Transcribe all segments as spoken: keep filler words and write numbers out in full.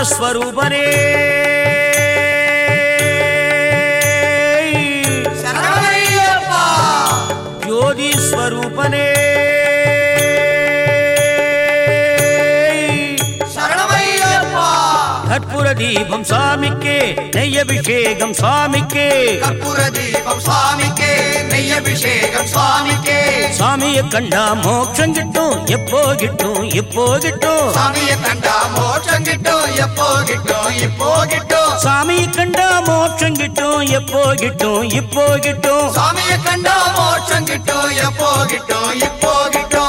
ஸ்வரூபனே சரணமையப்பா ஜோதி ஸ்வரூபனே சரணமையப்பா கற்பூர தீபம் சாமிக்கே நெய்யபிஷேகம் சாமிக்கே கற்பூர தீபம் சாமிக்கே நெய்யபிஷேகம் சாமிக்கே சாமியை கண்டா மோட்சம் கிட்டும் எப்போ கிட்டும் எப்போ கிட்டும் சாமியை கண்டா மோட்சம் கிட்டும் எப்போ கிட்டும் இப்போ கிட்டும் சாமியை கண்டா மோட்சம் கிட்டும் எப்போ கிட்டும் இப்போ கிட்டும் சாமியை கண்டா மோட்சம் கிட்டும் எப்போ கிட்டும் இப்போ கிட்டும்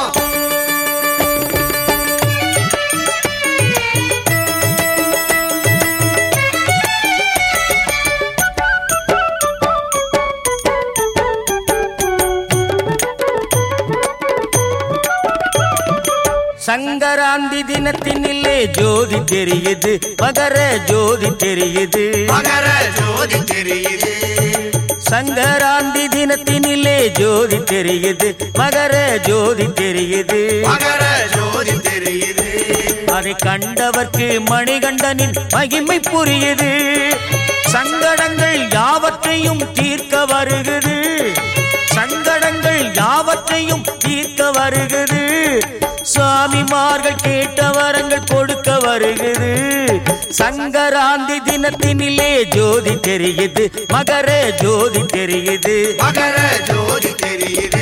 சங்கராந்தி தினத்தினிலே ஜோதி தெரியுது மகர ஜோதி தெரியுது மகர ஜோதி தெரியுது சங்கராந்தி தினத்தினிலே ஜோதி தெரியுது மகர ஜோதி தெரியுது மகர ஜோதி தெரியுது அதை கண்டவர்க்கு மணிகண்டனின் மகிமை புரியுது சங்கடங்கள் யாவற்றையும் தீர்க்க வருகுது சங்கடங்கள் யாவற்றையும் தீர்க்க வருகுது சுவாமிமார்கள் கேட்ட வரங்கள் கொடுக்க வருகிறது சங்கராந்தி தினத்தினிலே ஜோதி தெரியுது மகர ஜோதி தெரியுது மகர ஜோதி தெரியுது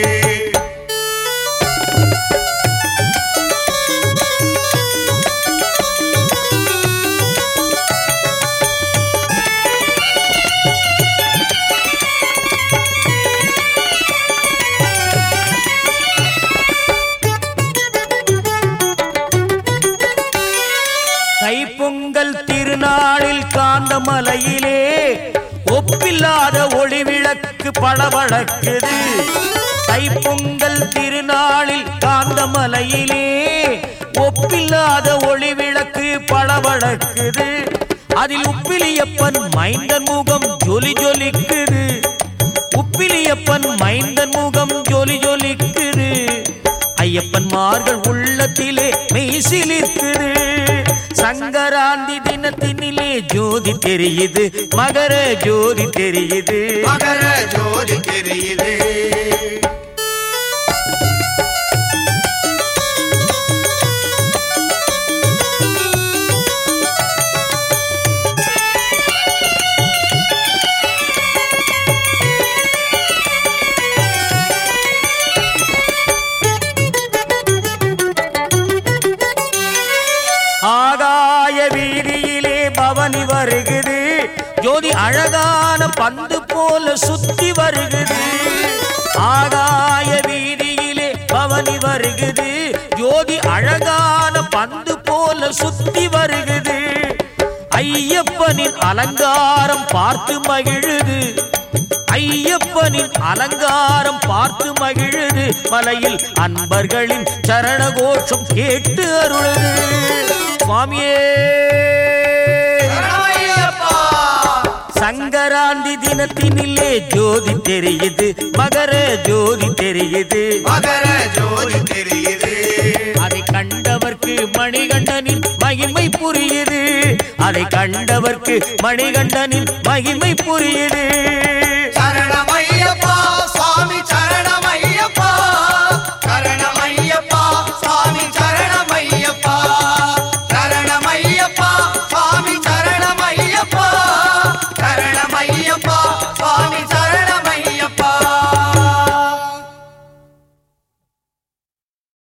தைப்பொங்கல் திருநாளில் காந்தமலையிலே ஒப்பில்லாத ஒளி விளக்கு பளபளக்குது தைப்பொங்கல் திருநாளில் காந்தமலையிலே ஒப்பில்லாத ஒளி விளக்கு பளபளக்குது அதில் உப்பிலியப்பன் மைந்தன் முகம் ஜொலி ஜொலிக்குது உப்பிலியப்பன் மைந்தன் முகம் ஜொலி ஜொலிக்குது ஐயப்பன்மார்கள் உள்ளத்திலே மெய்சிலிருக்குது சங்கராந்தி தினத்தினிலே ஜோதி தெரியுது மகர ஜோதி தெரியுது மகர ஜோதி தெரியுது ஆகாய வீதியிலே பவனி வருகுது ஜோதி அழகான பந்து போல சுத்தி வருகுது ஆகாய வீதியிலே பவனி வருகுது ஜோதி அழகான பந்து போல சுத்தி வருகுது ஐயப்பனின் அலங்காரம் பார்த்து மகிழுது ஐயப்பனின் அலங்காரம் பார்த்து மகிழுது மலையில் அன்பர்களின் சரண கோஷம் கேட்டு அருளுது சுவாமியே சரணமையப்பா சங்கராந்தி தினத்தினிலே ஜோதி தெரியுது மகர ஜோதி தெரியுது மகர ஜோதி தெரியுது அதை கண்டவர்க்கு மணிகண்டனின் மகிமை புரியுது அதை கண்டவர்க்கு மணிகண்டனின் மகிமை புரியுது சரணம்